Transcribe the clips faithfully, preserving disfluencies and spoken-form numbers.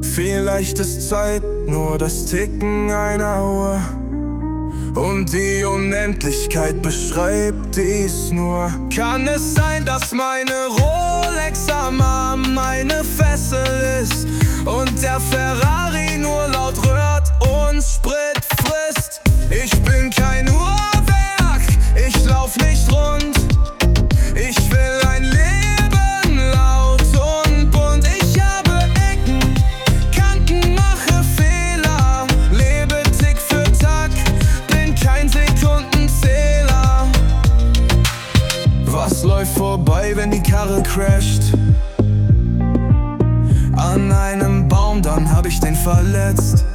Vielleicht ist Zeit nur das Ticken einer Uhr und die Unendlichkeit beschreibt dies nur. Kann es sein, dass meine Rolex am Arm meine Fessel ist und der Ferrari nur laut rührt und Sprit frisst? Ich bin kein Uhrwerk, ich lauf nicht rund. Ich will ein Leben laut und bunt. Ich habe Ecken, Kanten, mache Fehler, lebe Tick für Tag, bin kein Sekundenzähler. Was läuft vorbei, wenn die Karre crasht? An einem Baum, dann hab ich den verletzt.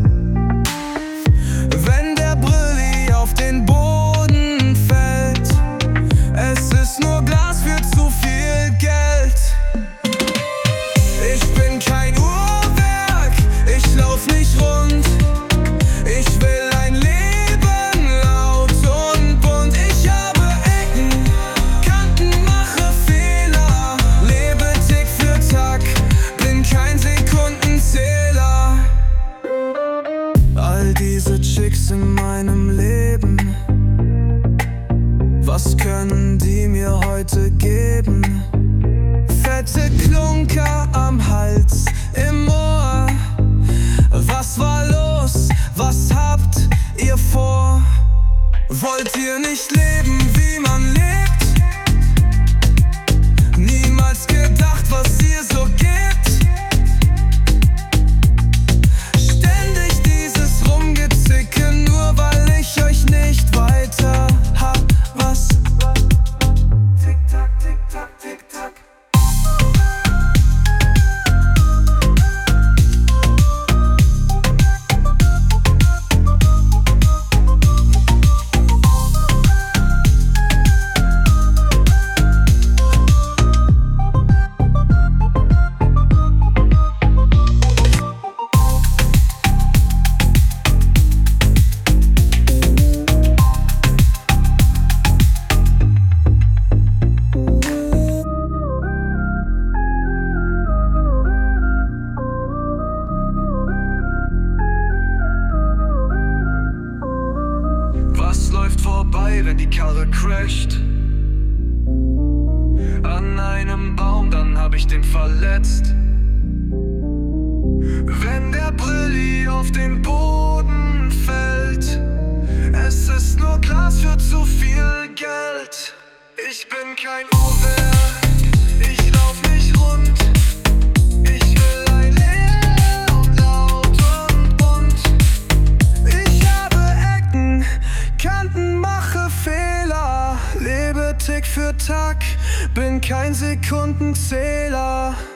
Wenn der Brilli auf den Boden fällt, es ist nur Glas für zu viel Geld. Ich bin kein Uhrwerk, ich lauf nicht rund. Ich will ein Leben laut und bunt. Ich habe Ecken, Kanten, mache Fehler, lebe Tick für Tag, bin kein Sekundenzähler. All diese Chicks in meinem Leben, was können die mir heute geben? Fette Klunker am Hals, im Ohr. Was war los? Was habt ihr vor? Wollt ihr nicht leben, wie man lebt? Niemals gedacht, was ihr so gebt. Ständig dieses Rumgezicke, nur weil ich euch nicht weiter hab. Was? Tick tack, tick tack, tick tack. Was läuft vorbei, wenn die Karre crasht? An einem Baum, dann hab ich den verletzt. Wenn der Brilli auf den Boden fällt, es ist nur Glas für zu viel Geld. Ich bin kein Uhrwerk, ich lauf nicht rund. Ich will ein Leben laut und bunt. Ich habe Ecken, Kanten, mache Fehler, lebe Tick für Tag, bin kein Sekundenzähler.